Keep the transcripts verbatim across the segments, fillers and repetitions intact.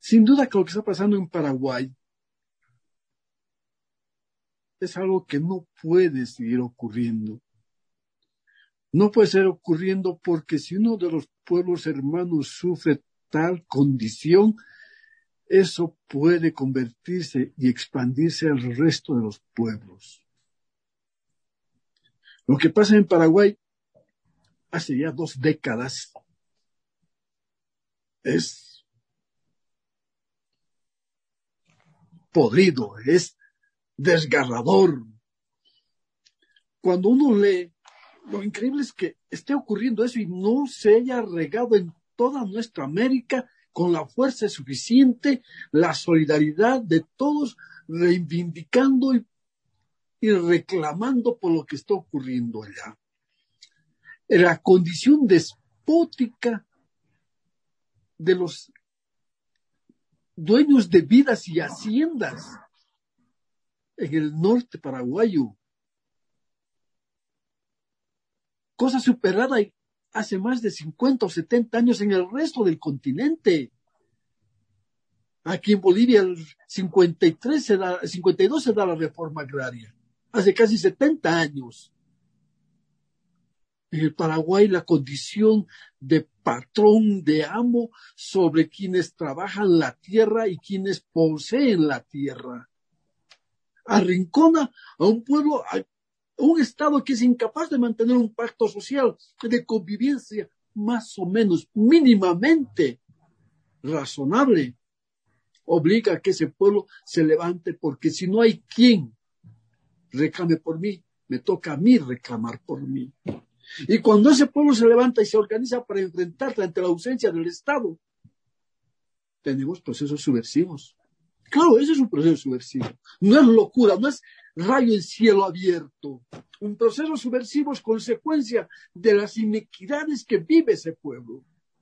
Sin duda que lo que está pasando en Paraguay es algo que no puede seguir ocurriendo. No puede seguir ocurriendo porque si uno de los pueblos hermanos sufre tal condición, eso puede convertirse y expandirse al resto de los pueblos. Lo que pasa en Paraguay hace ya dos décadas es podrido, es desgarrador. Cuando uno lee, lo increíble es que esté ocurriendo eso y no se haya regado en toda nuestra América con la fuerza suficiente, la solidaridad de todos reivindicando y, y reclamando por lo que está ocurriendo allá. La condición despótica de los dueños de vidas y haciendas en el norte paraguayo, cosa superada hace más de cincuenta o setenta años en el resto del continente. Aquí en Bolivia el cincuenta y tres se da, cincuenta y dos se da la reforma agraria, hace casi setenta años. En el Paraguay la condición de patrón, de amo sobre quienes trabajan la tierra y quienes poseen la tierra, arrincona a un pueblo, a un Estado que es incapaz de mantener un pacto social de convivencia más o menos mínimamente razonable. Obliga a que ese pueblo se levante, porque si no hay quien reclame por mí, me toca a mí reclamar por mí. Y cuando ese pueblo se levanta y se organiza para enfrentarse ante la ausencia del Estado, tenemos procesos subversivos. Claro, ese es un proceso subversivo. No es locura, no es rayo en cielo abierto. Un proceso subversivo es consecuencia de las inequidades que vive ese pueblo.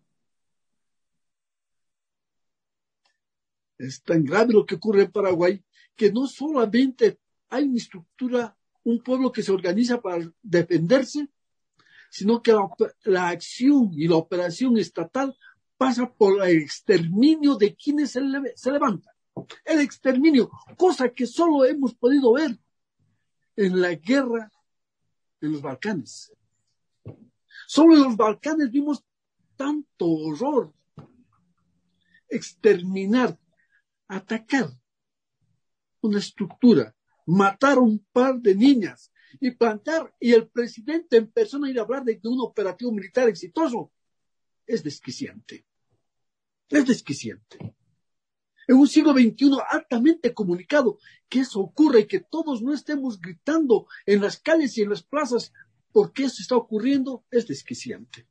Es tan grave lo que ocurre en Paraguay que no solamente hay una estructura, un pueblo que se organiza para defenderse, sino que la, la acción y la operación estatal pasa por el exterminio de quienes se, le, se levantan. El exterminio, cosa que solo hemos podido ver en la guerra en los Balcanes. Solo en los Balcanes vimos tanto horror. Exterminar, atacar una estructura, matar a un par de niñas y plantar, y el presidente en persona ir a hablar de, de un operativo militar exitoso, es desquiciante. Es desquiciante. En un siglo veintiuno altamente comunicado, que eso ocurre y que todos no estemos gritando en las calles y en las plazas porque eso está ocurriendo, es desquiciante.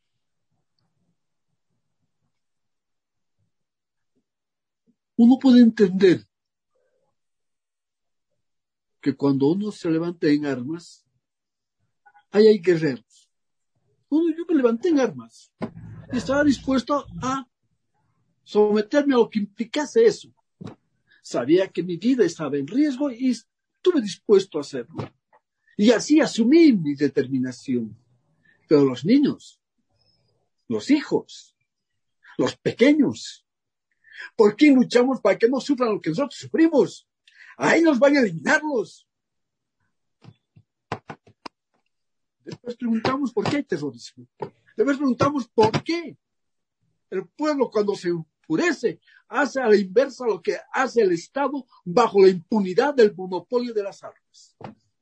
Uno puede entender que cuando uno se levanta en armas, ahí hay guerreros. Uno, yo me levanté en armas y estaba dispuesto a someterme a lo que implicase eso. Sabía que mi vida estaba en riesgo y estuve dispuesto a hacerlo. Y así asumí mi determinación. Pero los niños, los hijos, los pequeños, ¿por qué luchamos para que no sufran lo que nosotros sufrimos? Ahí nos van a eliminarlos. Después preguntamos por qué hay terrorismo. Después preguntamos por qué el pueblo, cuando se enfurece, hace a la inversa lo que hace el Estado bajo la impunidad del monopolio de las armas.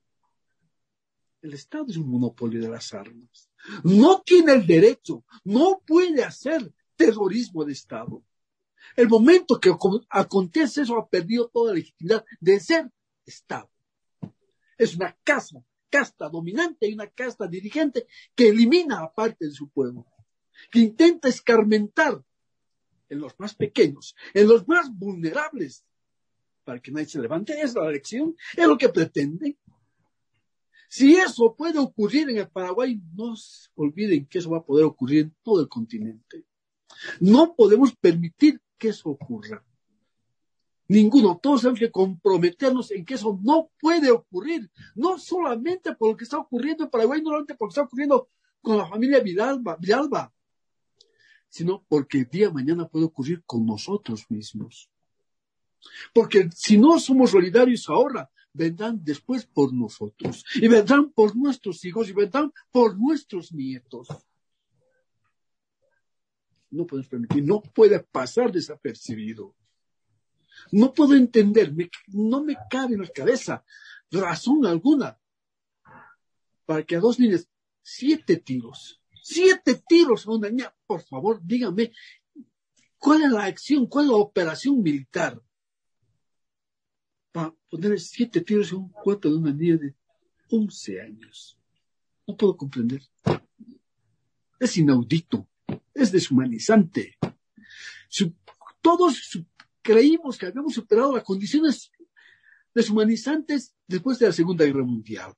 El Estado es un monopolio de las armas. No tiene el derecho, no puede hacer terrorismo de Estado. El momento que acontece eso ha perdido toda legitimidad de ser Estado. Es una casa, casta dominante y una casta dirigente que elimina a parte de su pueblo, que intenta escarmentar en los más pequeños, en los más vulnerables, para que nadie se levante. Es la elección, es lo que pretende. Si eso puede ocurrir en el Paraguay, no se olviden que eso va a poder ocurrir en todo el continente. No podemos permitir que eso ocurra. Ninguno. Todos tenemos que comprometernos en que eso no puede ocurrir. No solamente por lo que está ocurriendo en Paraguay, no solamente por lo que está ocurriendo con la familia Villalba, Villalba sino porque el día de mañana puede ocurrir con nosotros mismos. Porque si no somos solidarios ahora, vendrán después por nosotros, y vendrán por nuestros hijos, y vendrán por nuestros nietos. No podemos permitir, no puede pasar desapercibido. No puedo entender, me, no me cabe en la cabeza razón alguna para que a dos niñas, siete tiros, siete tiros a una niña, por favor, dígame, ¿cuál es la acción, cuál es la operación militar para poner siete tiros en un cuarto de una niña de once años? No puedo comprender. Es inaudito, es deshumanizante. Su, todos su, creímos que habíamos superado las condiciones deshumanizantes después de la Segunda Guerra Mundial.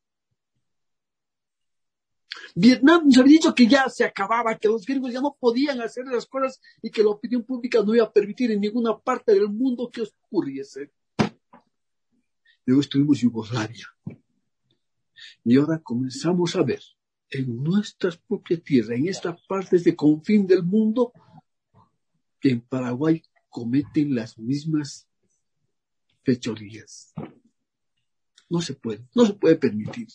Vietnam nos había dicho que ya se acababa, que los gringos ya no podían hacer las cosas y que la opinión pública no iba a permitir en ninguna parte del mundo que ocurriese. Luego estuvimos en Yugoslavia. Y ahora comenzamos a ver en nuestras propias tierras, en estas partes de confín del mundo, que en Paraguay cometen las mismas fechorías. No se puede, no se puede permitir.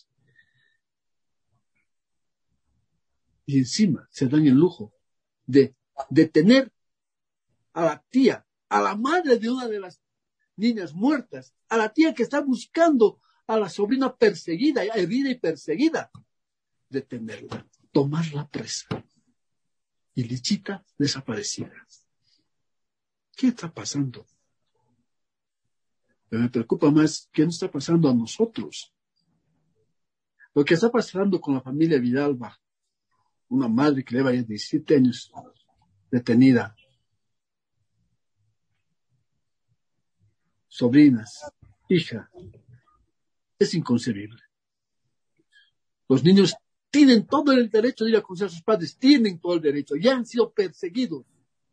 Y encima se dan el lujo de detener a la tía, a la madre de una de las niñas muertas, a la tía que está buscando a la sobrina perseguida, herida y perseguida, detenerla, tomarla presa. Y Lichita desaparecida. ¿Qué está pasando? Pero me preocupa más qué nos está pasando a nosotros. Lo que está pasando con la familia Vidalba, una madre que lleva ya diecisiete años detenida, sobrinas, hija, es inconcebible. Los niños tienen todo el derecho de ir a conocer a sus padres, tienen todo el derecho, ya han sido perseguidos.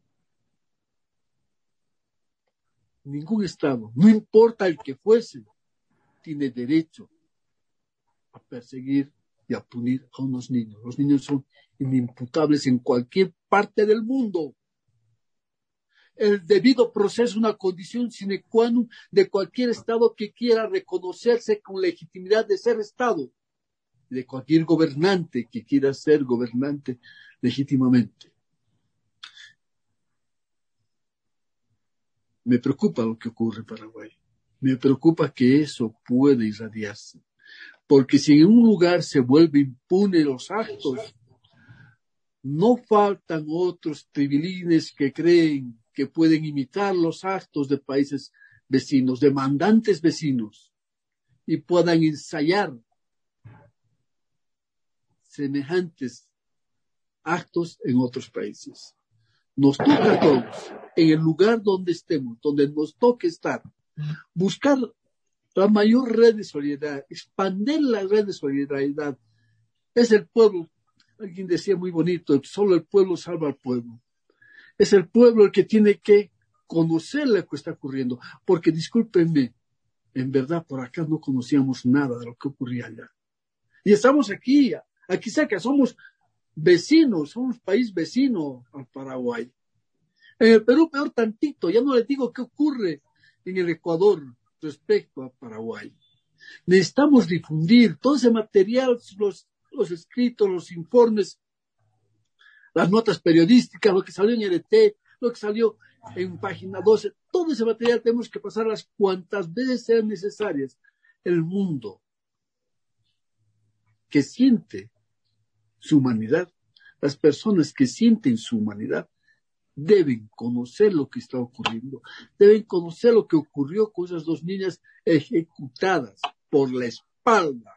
Ningún Estado, no importa el que fuese, tiene derecho a perseguir y a punir a unos niños. Los niños son inimputables en cualquier parte del mundo. El debido proceso es una condición sine qua non de cualquier Estado que quiera reconocerse con legitimidad de ser Estado, de cualquier gobernante que quiera ser gobernante legítimamente. Me preocupa lo que ocurre en Paraguay. Me preocupa que eso pueda irradiarse. Porque si en un lugar se vuelve impune los actos, no faltan otros tribilines que creen que pueden imitar los actos de países vecinos, de mandantes vecinos, y puedan ensayar semejantes actos en otros países. Nos toca a todos, en el lugar donde estemos, donde nos toque estar, buscar la mayor red de solidaridad, expandir la red de solidaridad. Es el pueblo, alguien decía muy bonito, solo el pueblo salva al pueblo. Es el pueblo el que tiene que conocer lo que está ocurriendo, porque discúlpenme, en verdad por acá no conocíamos nada de lo que ocurría allá. Y estamos aquí, aquí cerca, somos vecinos, somos país vecino al Paraguay. En el Perú peor tantito, ya no les digo qué ocurre en el Ecuador respecto a Paraguay. Necesitamos difundir todo ese material, los, los escritos, los informes, las notas periodísticas, lo que salió en R T, lo que salió en página doce, todo ese material tenemos que pasarlas cuantas veces sean necesarias. El mundo que siente su humanidad, las personas que sienten su humanidad, deben conocer lo que está ocurriendo, deben conocer lo que ocurrió con esas dos niñas ejecutadas por la espalda.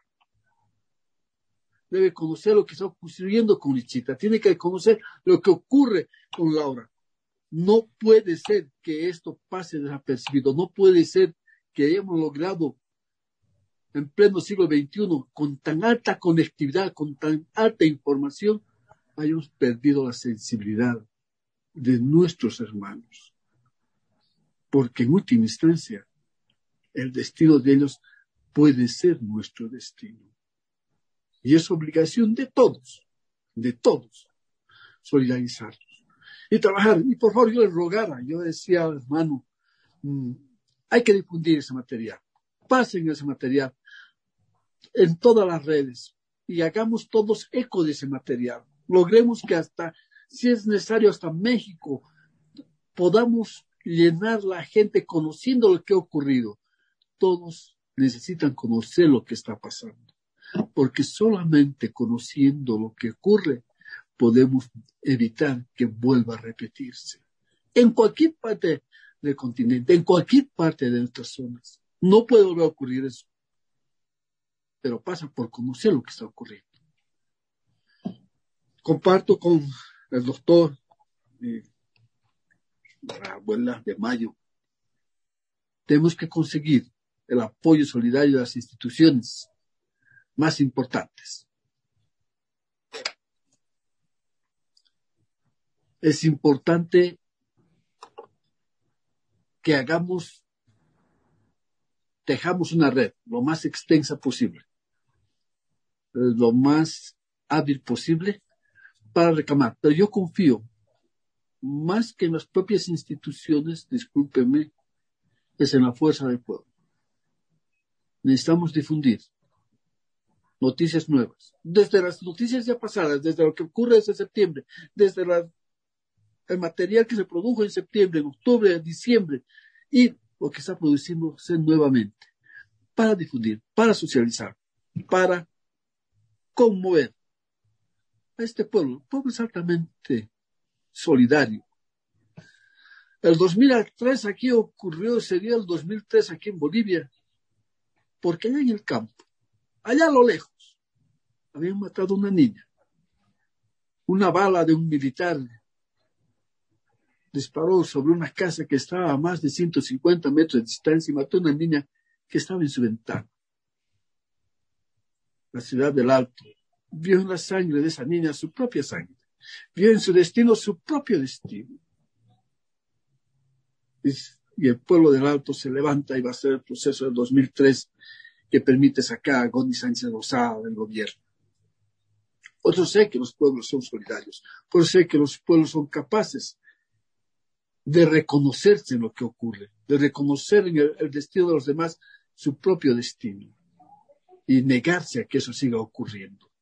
Debe conocer lo que está ocurriendo con Lichita, tiene que conocer lo que ocurre con Laura. No puede ser que esto pase desapercibido, no puede ser que hayamos logrado en pleno siglo veintiuno, con tan alta conectividad, con tan alta información, hayamos perdido la sensibilidad de nuestros hermanos. Porque en última instancia, el destino de ellos puede ser nuestro destino. Y es obligación de todos, de todos, solidarizarnos. y trabajar. Y por favor, yo le rogara, yo decía, hermano, mmm, hay que difundir ese material. Pasen ese material en todas las redes y hagamos todos eco de ese material. Logremos que hasta, si es necesario, hasta México, podamos llenar la gente conociendo lo que ha ocurrido. Todos necesitan conocer lo que está pasando, porque solamente conociendo lo que ocurre podemos evitar que vuelva a repetirse. En cualquier parte del continente, en cualquier parte de nuestras zonas. No puede volver a ocurrir eso, pero pasa por conocer lo que está ocurriendo. Comparto con el doctor, eh, la abuela de Mayo, tenemos que conseguir el apoyo solidario de las instituciones más importantes. Es importante que hagamos, tejamos una red lo más extensa posible, lo más hábil posible para reclamar. Pero yo confío, más que en las propias instituciones, discúlpeme, es en la fuerza del pueblo. Necesitamos difundir noticias nuevas, desde las noticias ya pasadas, desde lo que ocurre desde septiembre, desde la, el material que se produjo en septiembre, en octubre, en diciembre, y lo que está produciéndose nuevamente, para difundir, para socializar, para conmover a este pueblo. El pueblo es altamente solidario. El dos mil tres aquí ocurrió, sería el dos mil tres aquí en Bolivia, porque allá en el campo, allá a lo lejos, habían matado a una niña. Una bala de un militar disparó sobre una casa que estaba a más de ciento cincuenta metros de distancia y mató a una niña que estaba en su ventana. La ciudad del Alto vio en la sangre de esa niña su propia sangre. Vio en su destino su propio destino. Y, y el pueblo del Alto se levanta y va a hacer el proceso del dos mil tres que permite sacar a Gondi Sánchez Rosado del gobierno. Por eso sé que los pueblos son solidarios. Por eso sé que los pueblos son capaces de reconocerse en lo que ocurre, de reconocer en el, el destino de los demás su propio destino y negarse a que eso siga ocurriendo.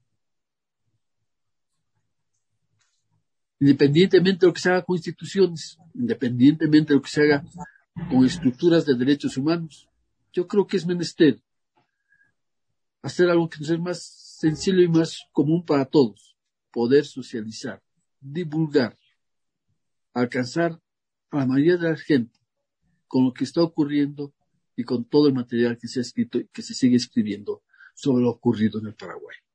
Independientemente de lo que se haga con instituciones, independientemente de lo que se haga con estructuras de derechos humanos, yo creo que es menester hacer algo que sea más sencillo y más común para todos, poder socializar, divulgar, alcanzar a la mayoría de la gente con lo que está ocurriendo y con todo el material que se ha escrito y que se sigue escribiendo sobre lo ocurrido en el Paraguay.